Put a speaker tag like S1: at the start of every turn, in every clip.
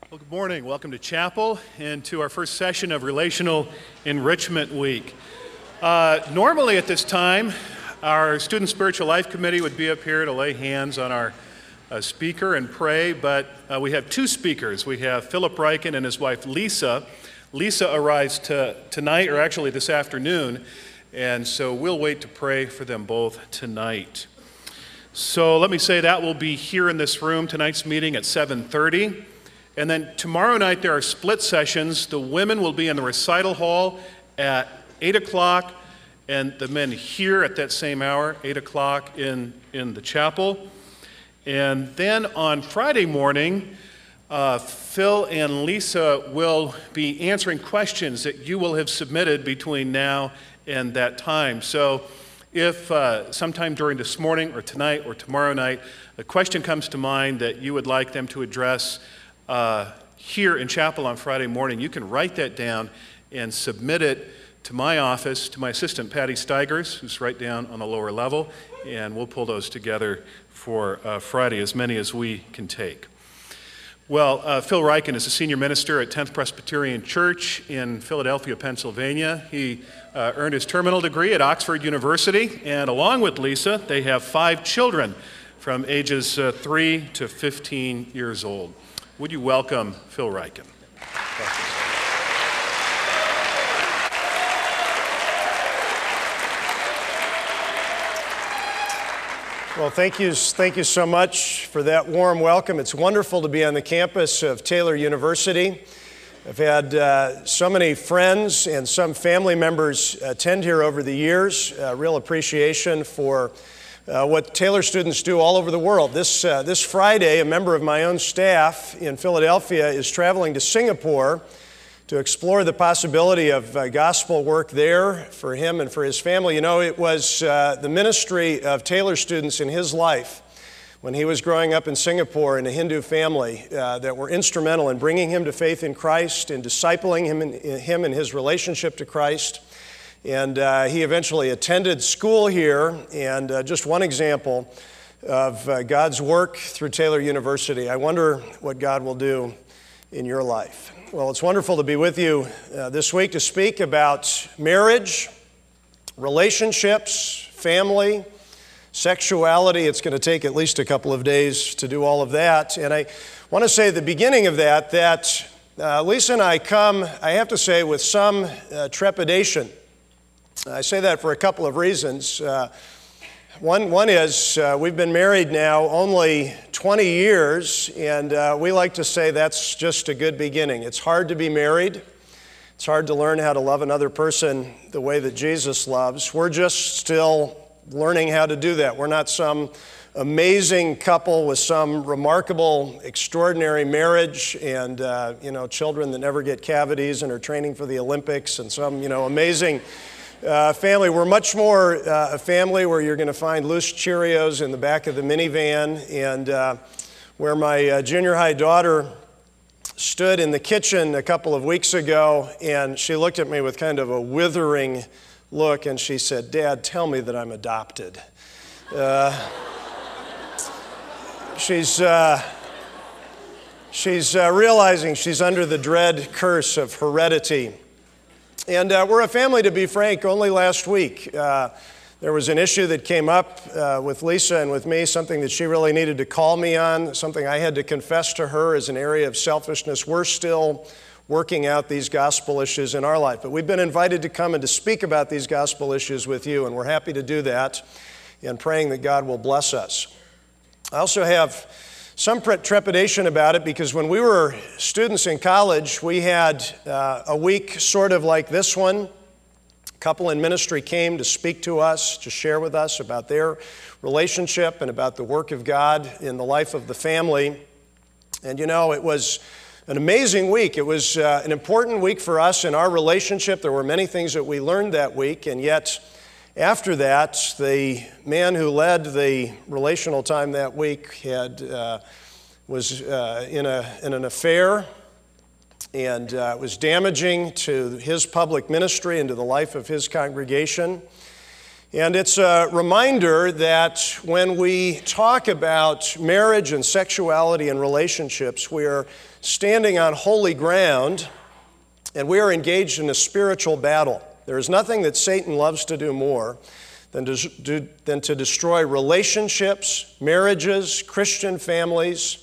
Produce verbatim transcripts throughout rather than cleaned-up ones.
S1: Well, good morning. Welcome to chapel and to our first session of Relational Enrichment Week. Uh, normally at this time, our Student Spiritual Life Committee would be up here to lay hands on our uh, speaker and pray, but uh, we have two speakers. We have Philip Ryken and his wife Lisa. Lisa arrives to, tonight, or actually this afternoon, and so we'll wait to pray for them both tonight. So let me say that will be here in this room, tonight's meeting at seven thirty. And then tomorrow night there are split sessions. The women will be in the recital hall at eight o'clock, and the men here at that same hour, eight o'clock in, in the chapel. And then on Friday morning, uh, Phil and Lisa will be answering questions that you will have submitted between now and that time. So if uh, sometime during this morning or tonight or tomorrow night, a question comes to mind that you would like them to address Uh, here in chapel on Friday morning, you can write that down and submit it to my office, to my assistant Patty Steigers, who's right down on the lower level, and we'll pull those together for uh, Friday, as many as we can take. Well, uh, Phil Ryken is a senior minister at tenth Presbyterian Church in Philadelphia, Pennsylvania. He uh, earned his terminal degree at Oxford University, and along with Lisa, they have five children from ages uh, three to fifteen years old. Would you welcome Phil Ryken?
S2: Well, thank you, thank you so much for that warm welcome. It's wonderful to be on the campus of Taylor University. I've had uh, so many friends and some family members attend here over the years. Uh, real appreciation for Uh, what Taylor students do all over the world. This, uh, this Friday, a member of my own staff in Philadelphia is traveling to Singapore to explore the possibility of uh, gospel work there for him and for his family. You know, it was uh, the ministry of Taylor students in his life when he was growing up in Singapore in a Hindu family uh, that were instrumental in bringing him to faith in Christ and discipling him in, in him and his relationship to Christ. And uh, he eventually attended school here, and uh, just one example of uh, God's work through Taylor University. I wonder what God will do in your life. Well, it's wonderful to be with you uh, this week to speak about marriage, relationships, family, sexuality. It's going to take at least a couple of days to do all of that. And I want to say at the beginning of that, that uh, Lisa and I come, I have to say, with some uh, trepidation. I say that for a couple of reasons. Uh, one, one is uh, we've been married now only twenty years, and uh, we like to say that's just a good beginning. It's hard to be married. It's hard to learn how to love another person the way that Jesus loves. We're just still learning how to do that. We're not some amazing couple with some remarkable, extraordinary marriage and, uh, you know, children that never get cavities and are training for the Olympics and some, you know, amazing Uh, family. We're much more uh, a family where you're going to find loose Cheerios in the back of the minivan, and uh, where my uh, junior high daughter stood in the kitchen a couple of weeks ago, and she looked at me with kind of a withering look, and she said, "Dad, tell me that I'm adopted." Uh, she's uh, she's uh, realizing she's under the dread curse of heredity. And uh, we're a family, to be frank. Only last week uh, there was an issue that came up uh, with Lisa and with me, something that she really needed to call me on, something I had to confess to her as an area of selfishness. We're still working out these gospel issues in our life. But we've been invited to come and to speak about these gospel issues with you, and we're happy to do that and praying that God will bless us. I also have some trepidation about it because when we were students in college, we had uh, a week sort of like this one. A couple in ministry came to speak to us, to share with us about their relationship and about the work of God in the life of the family. And you know, it was an amazing week. It was uh, an important week for us in our relationship. There were many things that we learned that week, and yet after that, the man who led the relational time that week had uh, was uh, in, a, in an affair, and uh, it was damaging to his public ministry and to the life of his congregation. And it's a reminder that when we talk about marriage and sexuality and relationships, we are standing on holy ground and we are engaged in a spiritual battle. There is nothing that Satan loves to do more than to, do, than to destroy relationships, marriages, Christian families.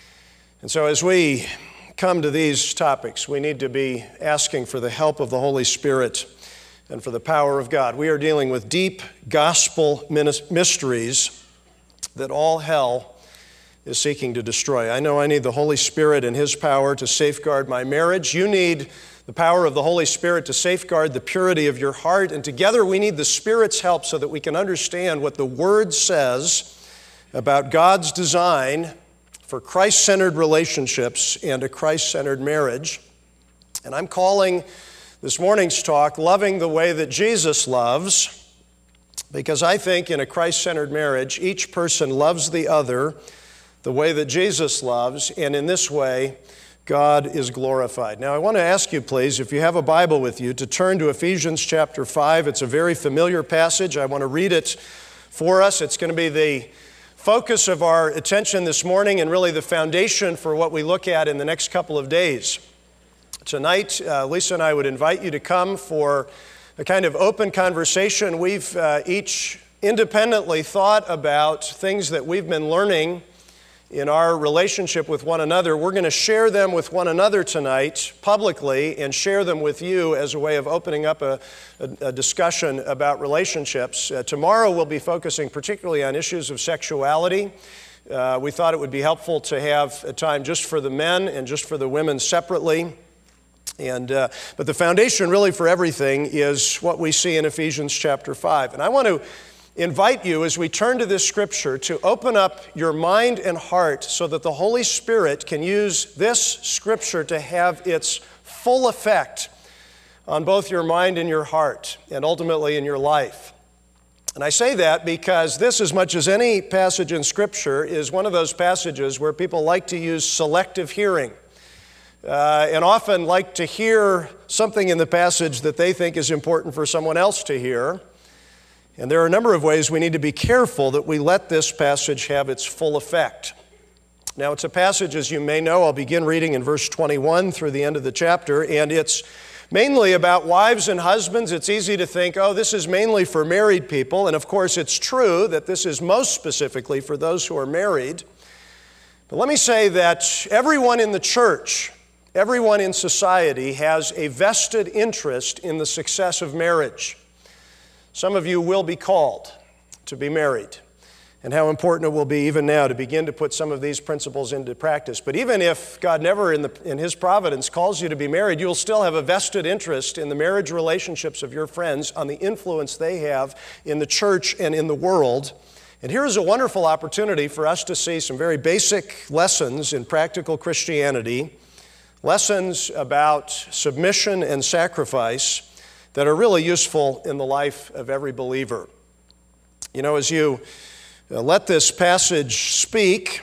S2: And so as we come to these topics, we need to be asking for the help of the Holy Spirit and for the power of God. We are dealing with deep gospel mysteries that all hell is seeking to destroy. I know I need the Holy Spirit and His power to safeguard my marriage. You need the power of the Holy Spirit to safeguard the purity of your heart. And together we need the Spirit's help so that we can understand what the Word says about God's design for Christ-centered relationships and a Christ-centered marriage. And I'm calling this morning's talk, Loving the Way That Jesus Loves, because I think in a Christ-centered marriage, each person loves the other the way that Jesus loves, and in this way, God is glorified. Now, I want to ask you, please, if you have a Bible with you, to turn to Ephesians chapter five. It's a very familiar passage. I want to read it for us. It's going to be the focus of our attention this morning and really the foundation for what we look at in the next couple of days. Tonight, uh, Lisa and I would invite you to come for a kind of open conversation. We've uh, each independently thought about things that we've been learning in our relationship with one another. We're going to share them with one another tonight publicly and share them with you as a way of opening up a, a, a discussion about relationships. Uh, tomorrow we'll be focusing particularly on issues of sexuality. Uh, we thought it would be helpful to have a time just for the men and just for the women separately. And, uh, but the foundation really for everything is what we see in Ephesians chapter five. And I want to invite you as we turn to this scripture to open up your mind and heart so that the Holy Spirit can use this scripture to have its full effect on both your mind and your heart and ultimately in your life. And I say that because this, as much as any passage in scripture, is one of those passages where people like to use selective hearing. Uh, and often like to hear something in the passage that they think is important for someone else to hear. And there are a number of ways we need to be careful that we let this passage have its full effect. Now, it's a passage, as you may know, I'll begin reading in verse twenty-one through the end of the chapter, and it's mainly about wives and husbands. It's easy to think, oh, this is mainly for married people, and of course it's true that this is most specifically for those who are married. But let me say that everyone in the church, everyone in society has a vested interest in the success of marriage. Some of you will be called to be married, and how important it will be even now to begin to put some of these principles into practice. But even if God never in, the, in His providence calls you to be married, you'll still have a vested interest in the marriage relationships of your friends, on the influence they have in the church and in the world. And here is a wonderful opportunity for us to see some very basic lessons in practical Christianity, lessons about submission and sacrifice that are really useful in the life of every believer. You know, as you let this passage speak,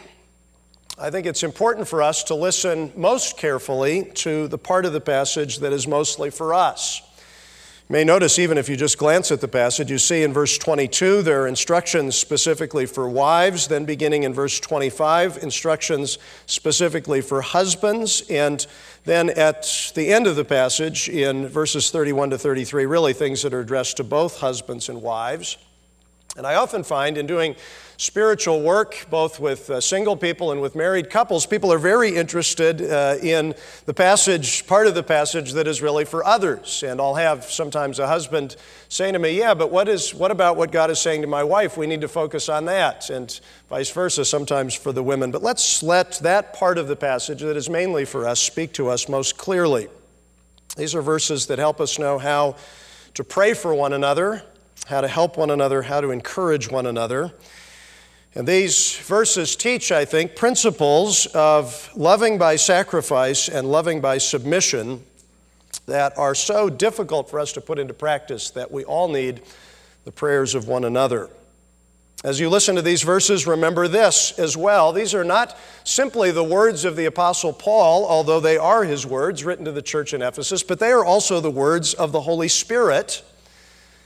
S2: I think it's important for us to listen most carefully to the part of the passage that is mostly for us. You may notice, even if you just glance at the passage, you see in verse twenty-two there are instructions specifically for wives, then beginning in verse twenty-five, instructions specifically for husbands, and then at the end of the passage in verses thirty-one to thirty-three, really things that are addressed to both husbands and wives. And I often find in doing spiritual work, both with uh, single people and with married couples, people are very interested uh, in the passage, part of the passage that is really for others. And I'll have sometimes a husband saying to me, yeah, but what is what about what God is saying to my wife? We need to focus on that. And vice versa, sometimes for the women. But let's let that part of the passage that is mainly for us speak to us most clearly. These are verses that help us know how to pray for one another, how to help one another, how to encourage one another. And these verses teach, I think, principles of loving by sacrifice and loving by submission that are so difficult for us to put into practice that we all need the prayers of one another. As you listen to these verses, remember this as well. These are not simply the words of the Apostle Paul, although they are his words written to the church in Ephesus, but they are also the words of the Holy Spirit.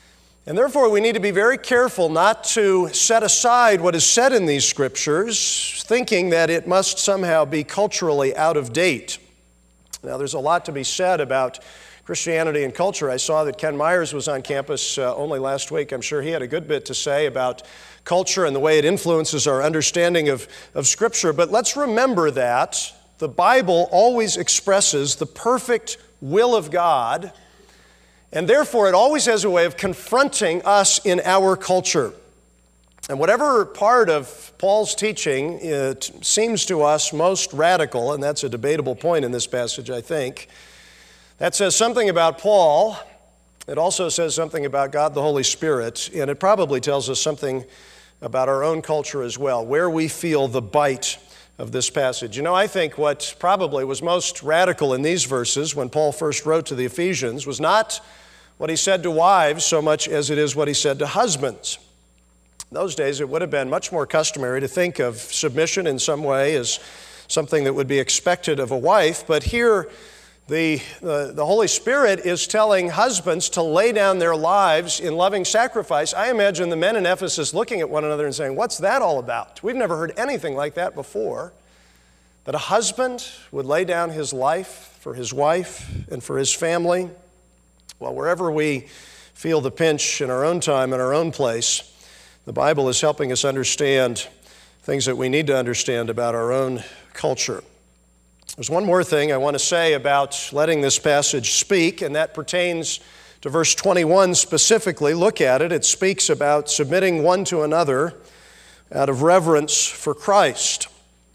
S2: And therefore, we need to be very careful not to set aside what is said in these scriptures, thinking that it must somehow be culturally out of date. Now, there's a lot to be said about Christianity and culture. I saw that Ken Myers was on campus uh, only last week. I'm sure he had a good bit to say about culture and the way it influences our understanding of, of Scripture. But let's remember that the Bible always expresses the perfect will of God, and therefore it always has a way of confronting us in our culture. And whatever part of Paul's teaching it seems to us most radical, and that's a debatable point in this passage, I think, that says something about Paul. It also says something about God the Holy Spirit, and it probably tells us something about our own culture as well, where we feel the bite of this passage. You know, I think what probably was most radical in these verses when Paul first wrote to the Ephesians was not what he said to wives so much as it is what he said to husbands. In those days, it would have been much more customary to think of submission in some way as something that would be expected of a wife, but here The, the, the Holy Spirit is telling husbands to lay down their lives in loving sacrifice. I imagine the men in Ephesus looking at one another and saying, what's that all about? We've never heard anything like that before. That a husband would lay down his life for his wife and for his family. Well, wherever we feel the pinch in our own time, in our own place, the Bible is helping us understand things that we need to understand about our own culture. There's one more thing I want to say about letting this passage speak, and that pertains to verse twenty-one specifically. Look at it. It speaks about submitting one to another out of reverence for Christ.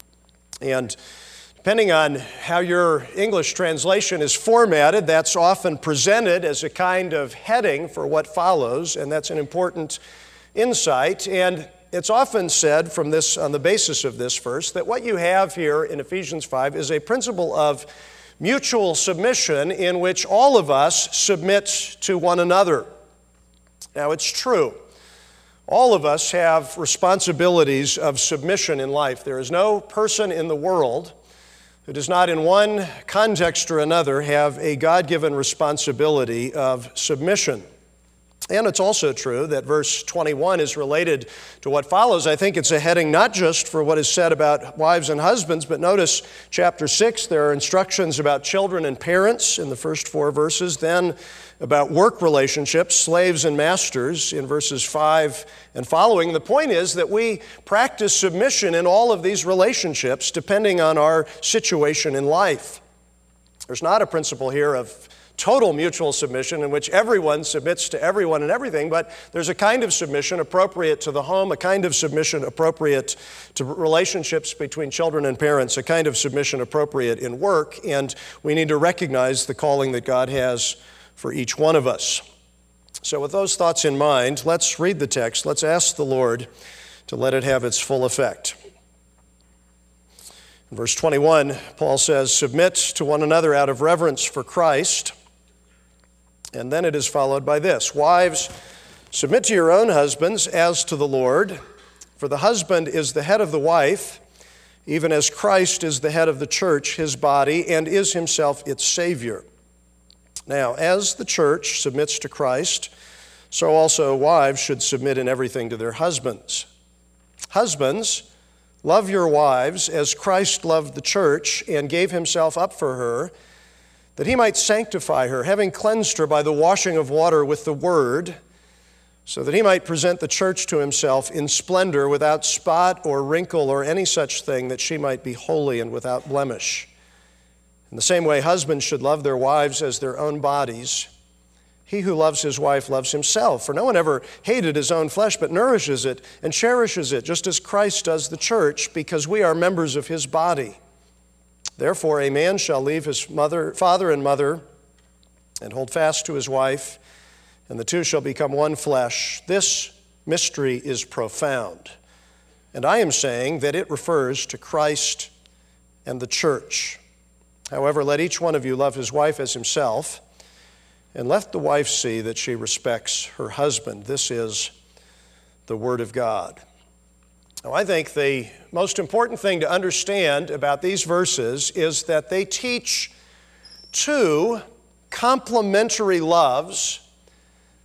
S2: And depending on how your English translation is formatted, that's often presented as a kind of heading for what follows, and that's an important insight. And it's often said from this, on the basis of this verse, that what you have here in Ephesians five is a principle of mutual submission in which all of us submit to one another. Now, it's true. All of us have responsibilities of submission in life. There is no person in the world who does not, in one context or another, have a God-given responsibility of submission. And it's also true that verse twenty-one is related to what follows. I think it's a heading not just for what is said about wives and husbands, but notice chapter six, there are instructions about children and parents in the first four verses, then about work relationships, slaves and masters in verses five and following. The point is that we practice submission in all of these relationships depending on our situation in life. There's not a principle here of total mutual submission in which everyone submits to everyone and everything, but there's a kind of submission appropriate to the home, a kind of submission appropriate to relationships between children and parents, a kind of submission appropriate in work, and we need to recognize the calling that God has for each one of us. So with those thoughts in mind, let's read the text. Let's ask the Lord to let it have its full effect. In verse twenty-one, Paul says, "Submit to one another out of reverence for Christ." And then it is followed by this: "Wives, submit to your own husbands as to the Lord, for the husband is the head of the wife, even as Christ is the head of the church, his body, and is himself its Savior. Now, as the church submits to Christ, so also wives should submit in everything to their husbands. Husbands, love your wives as Christ loved the church and gave himself up for her, that he might sanctify her, having cleansed her by the washing of water with the word, so that he might present the church to himself in splendor, without spot or wrinkle or any such thing, that she might be holy and without blemish. In the same way, husbands should love their wives as their own bodies. He who loves his wife loves himself, for no one ever hated his own flesh, but nourishes it and cherishes it, just as Christ does the church, because we are members of his body. Therefore, a man shall leave his mother, father and mother and hold fast to his wife, and the two shall become one flesh. This mystery is profound, and I am saying that it refers to Christ and the church. However, let each one of you love his wife as himself, and let the wife see that she respects her husband." This is the word of God. Now, I think the most important thing to understand about these verses is that they teach two complementary loves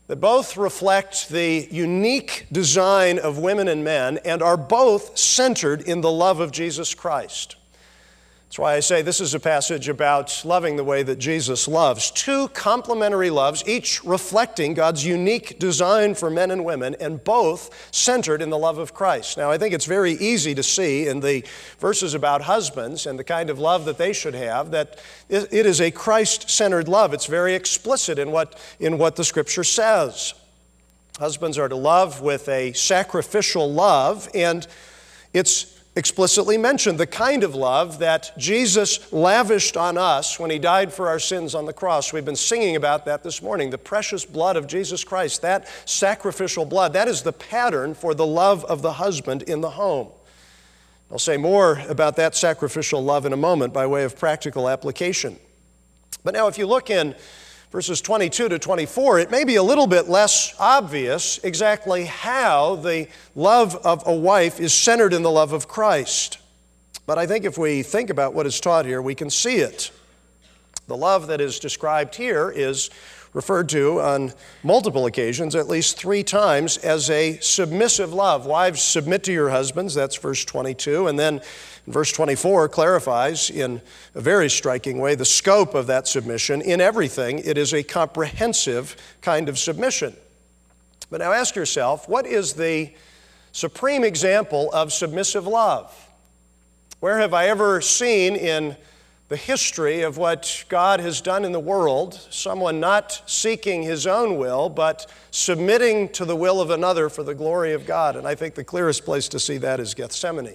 S2: that both reflect the unique design of women and men and are both centered in the love of Jesus Christ. That's why I say this is a passage about loving the way that Jesus loves. Two complementary loves, each reflecting God's unique design for men and women, and both centered in the love of Christ. Now, I think it's very easy to see in the verses about husbands and the kind of love that they should have that it is a Christ-centered love. It's very explicit in what, in what the Scripture says. Husbands are to love with a sacrificial love, and it's explicitly mentioned the kind of love that Jesus lavished on us when He died for our sins on the cross. We've been singing about that this morning. The precious blood of Jesus Christ, that sacrificial blood, that is the pattern for the love of the husband in the home. I'll say more about that sacrificial love in a moment by way of practical application. But now if you look in verses twenty-two to twenty-four, it may be a little bit less obvious exactly how the love of a wife is centered in the love of Christ. But I think if we think about what is taught here, we can see it. The love that is described here is referred to on multiple occasions, at least three times, as a submissive love. Wives, submit to your husbands, that's verse twenty-two, and then verse twenty-four clarifies in a very striking way the scope of that submission. In everything, it is a comprehensive kind of submission. But now ask yourself, what is the supreme example of submissive love? Where have I ever seen in the history of what God has done in the world someone not seeking his own will, but submitting to the will of another for the glory of God? And I think the clearest place to see that is Gethsemane.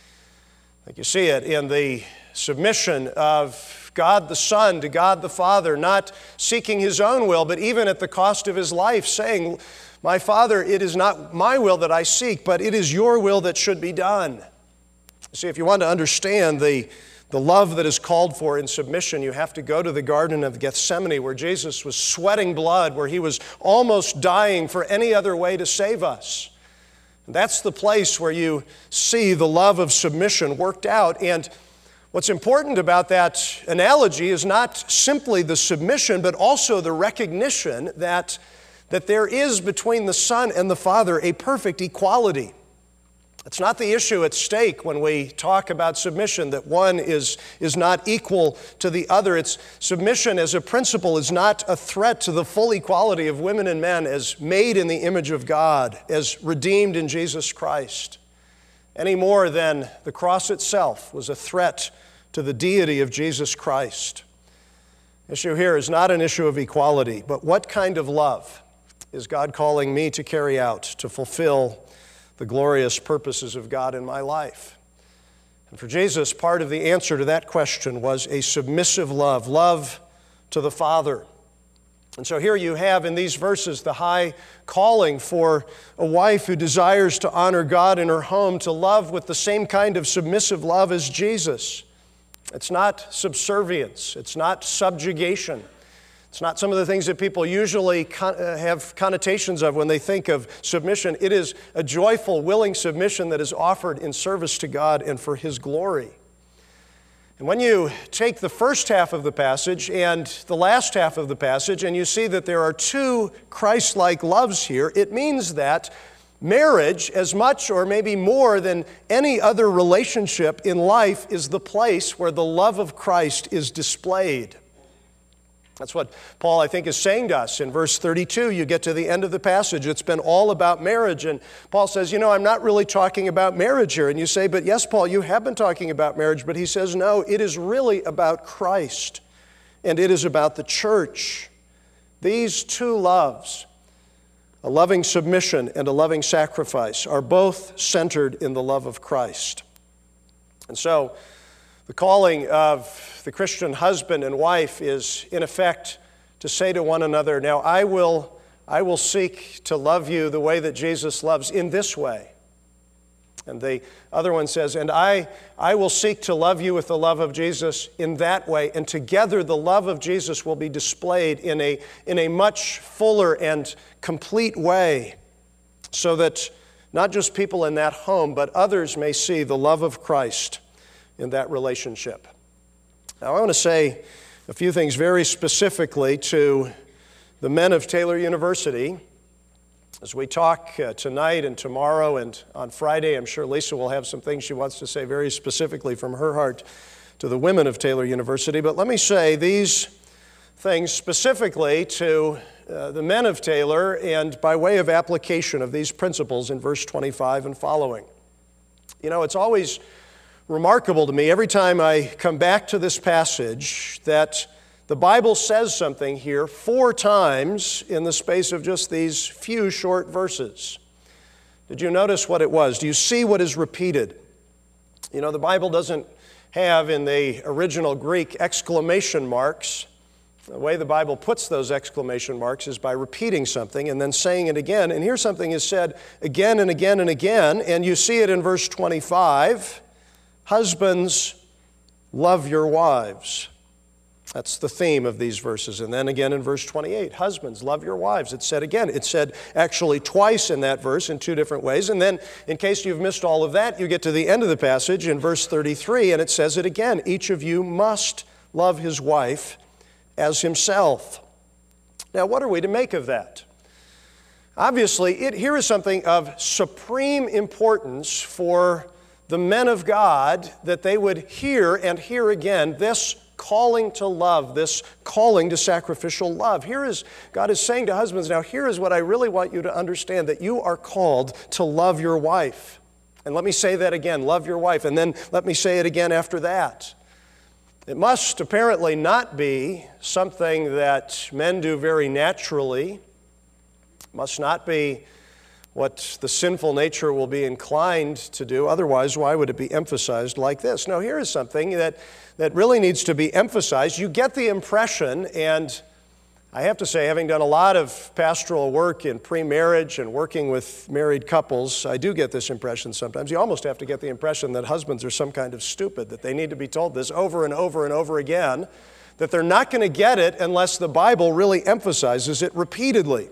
S2: I think you see it in the submission of God the Son to God the Father, not seeking his own will, but even at the cost of his life, saying, "My Father, it is not my will that I seek, but it is your will that should be done." See, if you want to understand the, the love that is called for in submission, you have to go to the Garden of Gethsemane, where Jesus was sweating blood, where he was almost dying for any other way to save us. That's the place where you see the love of submission worked out. And what's important about that analogy is not simply the submission, but also the recognition that, that there is between the Son and the Father a perfect equality. It's not the issue at stake when we talk about submission, that one is, is not equal to the other. It's submission as a principle is not a threat to the full equality of women and men as made in the image of God, as redeemed in Jesus Christ, any more than the cross itself was a threat to the deity of Jesus Christ. The issue here is not an issue of equality, but what kind of love is God calling me to carry out, to fulfill the glorious purposes of God in my life? And for Jesus, part of the answer to that question was a submissive love, love to the Father. And so here you have in these verses the high calling for a wife who desires to honor God in her home to love with the same kind of submissive love as Jesus. It's not subservience. It's not subjugation. It's not some of the things that people usually con- uh, have connotations of when they think of submission. It is a joyful, willing submission that is offered in service to God and for His glory. And when you take the first half of the passage and the last half of the passage and you see that there are two Christ-like loves here, it means that marriage, as much or maybe more than any other relationship in life, is the place where the love of Christ is displayed. That's what Paul, I think, is saying to us. In verse thirty-two, you get to the end of the passage. It's been all about marriage. And Paul says, you know, I'm not really talking about marriage here. And you say, but yes, Paul, you have been talking about marriage. But he says, no, it is really about Christ. And it is about the church. These two loves, a loving submission and a loving sacrifice, are both centered in the love of Christ. And so, the calling of the Christian husband and wife is, in effect, to say to one another, now I will, I will seek to love you the way that Jesus loves in this way. And the other one says, and I, I will seek to love you with the love of Jesus in that way. And together the love of Jesus will be displayed in a, in a much fuller and complete way, so that not just people in that home, but others may see the love of Christ in that relationship. Now, I want to say a few things very specifically to the men of Taylor University. As we talk uh, tonight and tomorrow and on Friday, I'm sure Lisa will have some things she wants to say very specifically from her heart to the women of Taylor University. But let me say these things specifically to uh, the men of Taylor and by way of application of these principles in verse twenty-five and following. You know, it's always remarkable to me every time I come back to this passage that the Bible says something here four times in the space of just these few short verses. Did you notice what it was? Do you see what is repeated? You know, the Bible doesn't have in the original Greek exclamation marks. The way the Bible puts those exclamation marks is by repeating something and then saying it again. And here something is said again and again and again, and you see it in verse twenty-five. Husbands, love your wives. That's the theme of these verses. And then again in verse twenty-eight, husbands, love your wives. It's said again. It's said actually twice in that verse in two different ways. And then, in case you've missed all of that, you get to the end of the passage in verse thirty-three, and it says it again. Each of you must love his wife as himself. Now, what are we to make of that? Obviously, it, here is something of supreme importance for the men of God, that they would hear and hear again this calling to love, this calling to sacrificial love. Here is, God is saying to husbands, now here is what I really want you to understand, that you are called to love your wife. And let me say that again, love your wife, and then let me say it again after that. It must apparently not be something that men do very naturally. It must not be what the sinful nature will be inclined to do. Otherwise, why would it be emphasized like this? No, here is something that, that really needs to be emphasized. You get the impression, and I have to say, having done a lot of pastoral work in pre-marriage and working with married couples, I do get this impression sometimes. You almost have to get the impression that husbands are some kind of stupid, that they need to be told this over and over and over again, that they're not going to get it unless the Bible really emphasizes it repeatedly.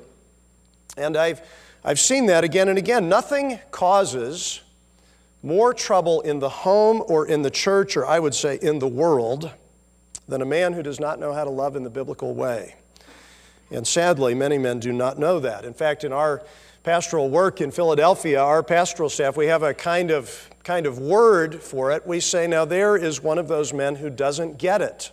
S2: And I've I've seen that again and again. Nothing causes more trouble in the home or in the church, or I would say in the world, than a man who does not know how to love in the biblical way. And sadly, many men do not know that. In fact, in our pastoral work in Philadelphia, our pastoral staff, we have a kind of, kind of word for it. We say, now there is one of those men who doesn't get it.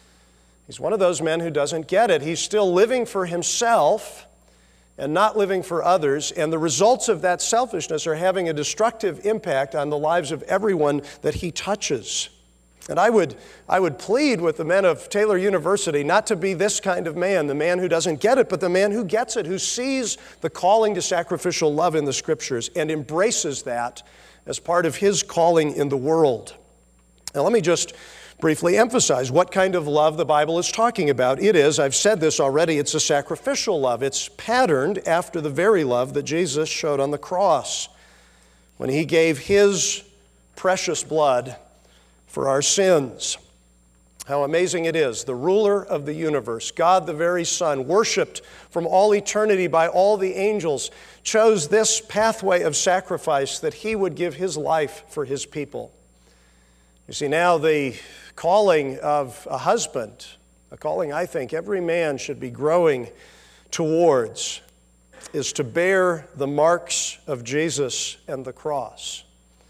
S2: He's one of those men who doesn't get it. He's still living for himself and not living for others, and the results of that selfishness are having a destructive impact on the lives of everyone that he touches. And I would, I would plead with the men of Taylor University not to be this kind of man, the man who doesn't get it, but the man who gets it, who sees the calling to sacrificial love in the Scriptures and embraces that as part of his calling in the world. Now let me just briefly emphasize what kind of love the Bible is talking about. It is, I've said this already, it's a sacrificial love. It's patterned after the very love that Jesus showed on the cross when he gave his precious blood for our sins. How amazing it is. The ruler of the universe, God the very Son, worshiped from all eternity by all the angels, chose this pathway of sacrifice that he would give his life for his people. You see, now the calling of a husband, a calling I think every man should be growing towards, is to bear the marks of Jesus and the cross.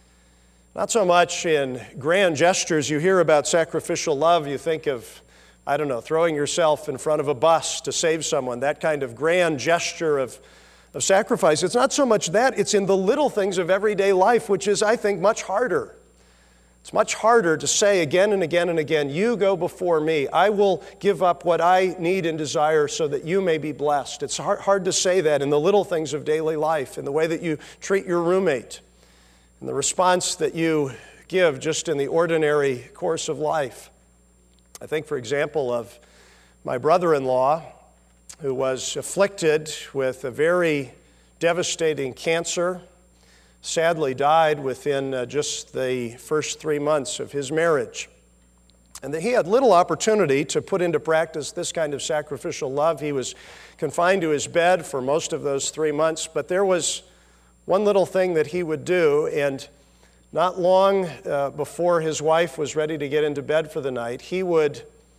S2: Not so much in grand gestures. You hear about sacrificial love, you think of, I don't know, throwing yourself in front of a bus to save someone, that kind of grand gesture of, of sacrifice. It's not so much that, it's in the little things of everyday life, which is, I think, much harder. It's much harder to say again and again and again, you go before me. I will give up what I need and desire so that you may be blessed. It's hard, hard to say that in the little things of daily life, in the way that you treat your roommate, in the response that you give just in the ordinary course of life. I think, for example, of my brother-in-law who was afflicted with a very devastating cancer, sadly died within uh, just the first three months of his marriage. And that he had little opportunity to put into practice this kind of sacrificial love. He was confined to his bed for most of those three months, but there was one little thing that he would do, and not long uh, before his wife was ready to get into bed for the night, he would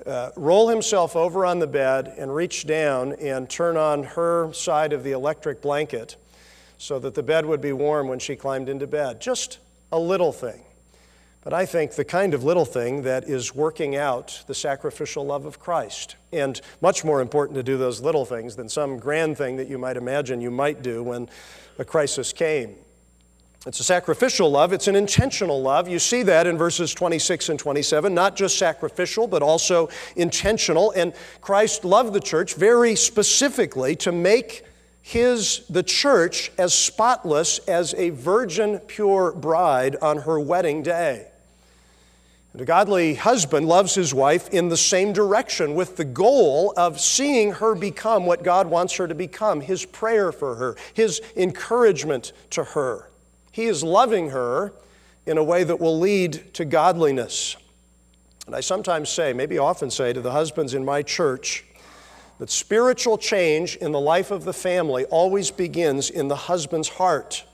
S2: uh, roll himself over on the bed and reach down and turn on her side of the electric blanket so that the bed would be warm when she climbed into bed. Just a little thing. But I think the kind of little thing that is working out the sacrificial love of Christ. And much more important to do those little things than some grand thing that you might imagine you might do when a crisis came. It's a sacrificial love. It's an intentional love. You see that in verses twenty-six and twenty-seven, not just sacrificial, but also intentional. And Christ loved the church very specifically to make his, the church, as spotless as a virgin pure bride on her wedding day. And a godly husband loves his wife in the same direction with the goal of seeing her become what God wants her to become, his prayer for her, his encouragement to her. He is loving her in a way that will lead to godliness. And I sometimes say, maybe often say to the husbands in my church, that spiritual change in the life of the family always begins in the husband's heart.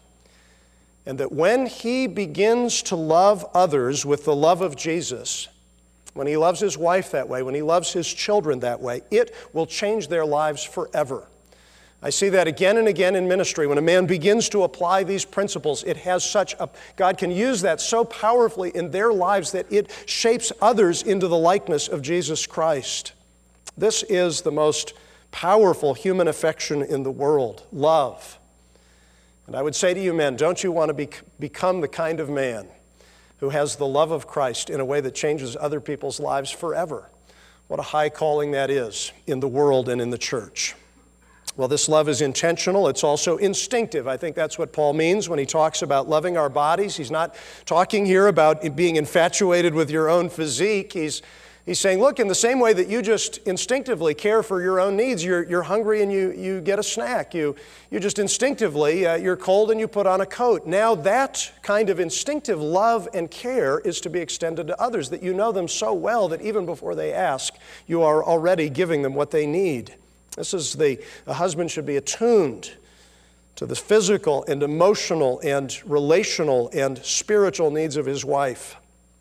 S2: And that when he begins to love others with the love of Jesus, when he loves his wife that way, when he loves his children that way, it will change their lives forever. I see that again and again in ministry. When a man begins to apply these principles, it has such a, God can use that so powerfully in their lives that it shapes others into the likeness of Jesus Christ. This is the most powerful human affection in the world, love. And I would say to you men, don't you want to be, become the kind of man who has the love of Christ in a way that changes other people's lives forever? What a high calling that is in the world and in the church. Well, this love is intentional. It's also instinctive. I think that's what Paul means when he talks about loving our bodies. He's not talking here about being infatuated with your own physique. He's, he's saying, look, in the same way that you just instinctively care for your own needs, you're, you're hungry and you, you get a snack. You, you just instinctively, uh, you're cold and you put on a coat. Now that kind of instinctive love and care is to be extended to others, that you know them so well that even before they ask, you are already giving them what they need. This is the, a husband should be attuned to the physical and emotional and relational and spiritual needs of his wife.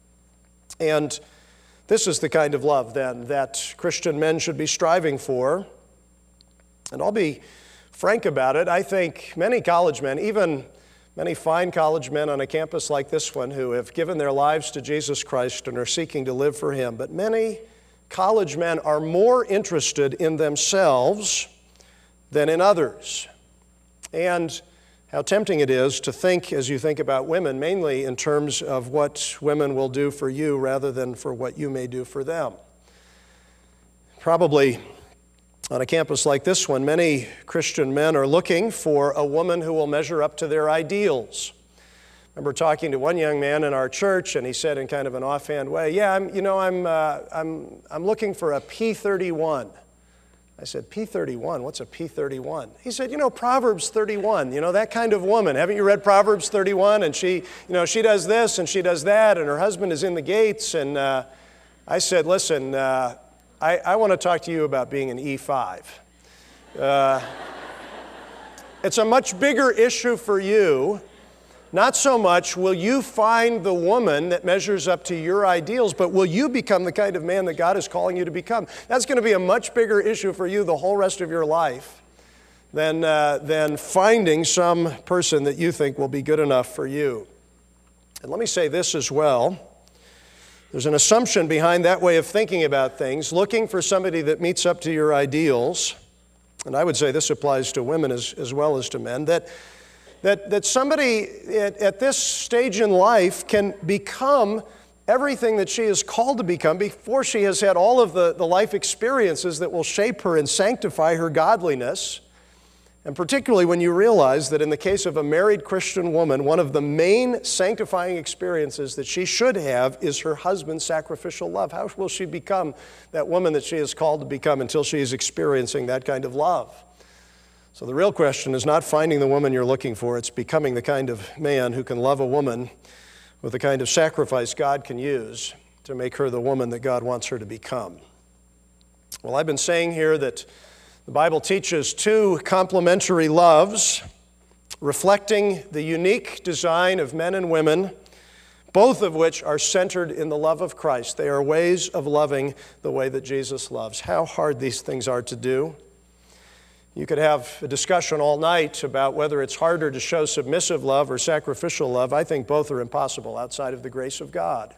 S2: And this is the kind of love, then, that Christian men should be striving for. And I'll be frank about it. I think many college men, even many fine college men on a campus like this one, who have given their lives to Jesus Christ and are seeking to live for him, but many college men are more interested in themselves than in others. And how tempting it is to think, as you think about women, mainly in terms of what women will do for you rather than for what you may do for them. Probably on a campus like this one, many Christian men are looking for a woman who will measure up to their ideals. I remember talking to one young man in our church, and he said in kind of an offhand way, yeah, I'm, you know, I'm, uh, I'm, I'm looking for a P thirty-one. I said, P thirty-one? What's a P thirty-one? He said, you know, Proverbs thirty-one, you know, that kind of woman. Haven't you read Proverbs thirty-one? And she, you know, she does this and she does that, and her husband is in the gates. And uh, I said, listen, uh, I, I want to talk to you about being an E five. Uh, it's a much bigger issue for you. Not so much will you find the woman that measures up to your ideals, but will you become the kind of man that God is calling you to become? That's going to be a much bigger issue for you the whole rest of your life than, uh, than finding some person that you think will be good enough for you. And let me say this as well. There's an assumption behind that way of thinking about things, looking for somebody that meets up to your ideals, and I would say this applies to women as, as well as to men, that That, that somebody at, at this stage in life can become everything that she is called to become before she has had all of the, the life experiences that will shape her and sanctify her godliness. And particularly when you realize that in the case of a married Christian woman, one of the main sanctifying experiences that she should have is her husband's sacrificial love. How will she become that woman that she is called to become until she is experiencing that kind of love? So the real question is not finding the woman you're looking for, it's becoming the kind of man who can love a woman with the kind of sacrifice God can use to make her the woman that God wants her to become. Well, I've been saying here that the Bible teaches two complementary loves, reflecting the unique design of men and women, both of which are centered in the love of Christ. They are ways of loving the way that Jesus loves. How hard these things are to do. You could have a discussion all night about whether it's harder to show submissive love or sacrificial love. I think both are impossible outside of the grace of God.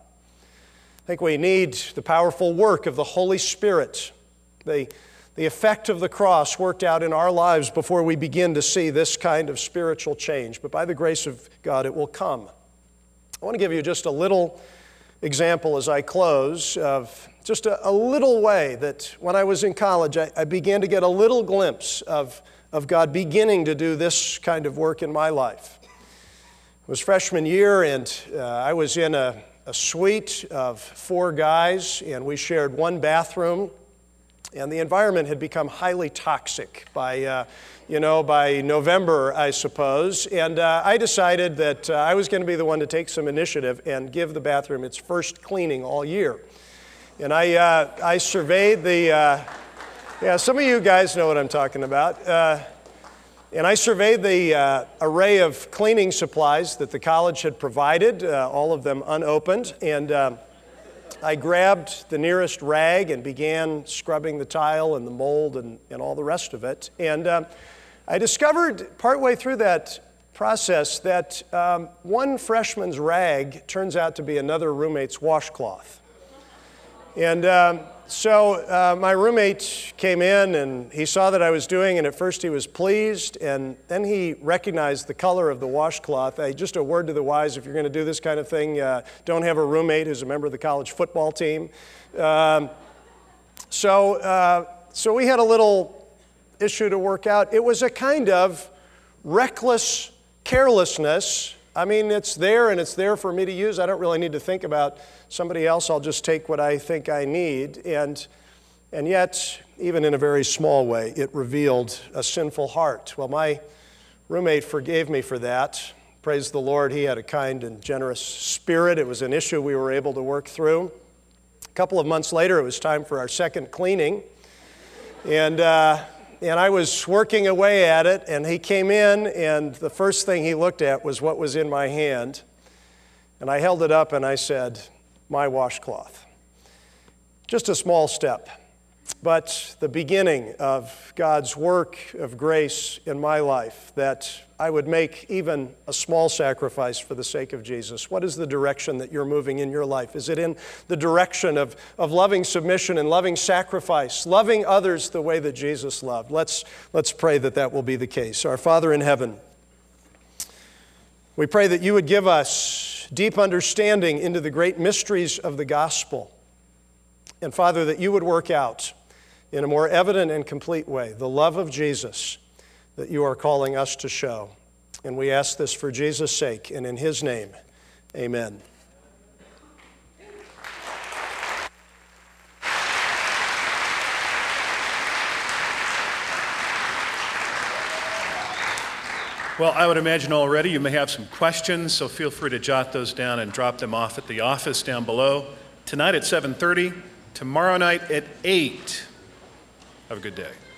S2: I think we need the powerful work of the Holy Spirit, the, the effect of the cross worked out in our lives before we begin to see this kind of spiritual change. But by the grace of God, it will come. I want to give you just a little example as I close of just a, a little way that when I was in college, I, I began to get a little glimpse of, of God beginning to do this kind of work in my life. It was freshman year, and uh, I was in a, a suite of four guys, and we shared one bathroom, and the environment had become highly toxic by, uh, you know, by November, I suppose. And uh, I decided that uh, I was going to be the one to take some initiative and give the bathroom its first cleaning all year. And I, uh, I surveyed the, uh, yeah, some of you guys know what I'm talking about. Uh, and I surveyed the uh, array of cleaning supplies that the college had provided, uh, all of them unopened. And uh, I grabbed the nearest rag and began scrubbing the tile and the mold and, and all the rest of it. And uh, I discovered partway through that process that um, one freshman's rag turns out to be another roommate's washcloth. And um, so uh, my roommate came in and he saw that I was doing, and at first he was pleased, and then he recognized the color of the washcloth. I, just a word to the wise, if you're going to do this kind of thing, uh, don't have a roommate who's a member of the college football team. Um, so, uh, so we had a little issue to work out. It was a kind of reckless carelessness. I mean, it's there and it's there for me to use. I don't really need to think about somebody else. I'll just take what I think I need. And, and yet, even in a very small way, it revealed a sinful heart. Well, my roommate forgave me for that. Praise the Lord, he had a kind and generous spirit. It was an issue we were able to work through. A couple of months later, it was time for our second cleaning. And... Uh, And I was working away at it, and he came in, and the first thing he looked at was what was in my hand. And I held it up and I said, "My washcloth." Just a small step, but the beginning of God's work of grace in my life, that I would make even a small sacrifice for the sake of Jesus. What is the direction that you're moving in your life? Is it in the direction of, of loving submission and loving sacrifice, loving others the way that Jesus loved? Let's, let's pray that that will be the case. Our Father in heaven, we pray that you would give us deep understanding into the great mysteries of the gospel. And Father, that you would work out in a more evident and complete way the love of Jesus that you are calling us to show. And we ask this for Jesus' sake, and in his name, amen.
S1: Well, I would imagine already you may have some questions, so feel free to jot those down and drop them off at the office down below. Tonight at seven thirty, tomorrow night at eight. Have a good day.